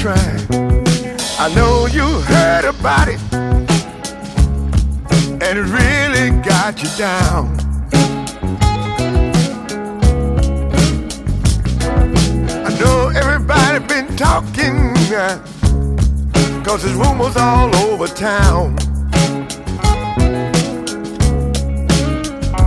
trying. I know you heard about it, and it really got you down. I know everybody been talking, 'cause there's rumors all over town.